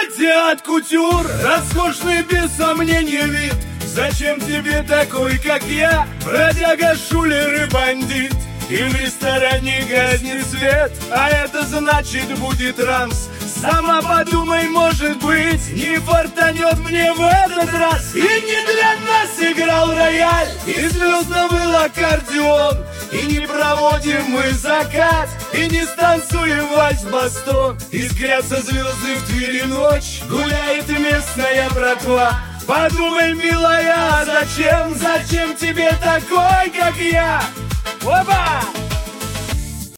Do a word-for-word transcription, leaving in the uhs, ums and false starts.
платье от кутюр, роскошный без сомнения вид. Зачем тебе такой, как я, бродяга, шулер и бандит? И в ресторане гаснет свет, а это значит будет рамс. Сама подумай, может быть, не фартанет мне в этот раз. И не для нас играл рояль, и звездно был аккордеон. И не проводим мы закат, и не станцуем вальс-бастон. Искрятся звезды в Твери ночь, гуляет местная братва. Подумай, милая, зачем, зачем тебе такой, как я? Опа!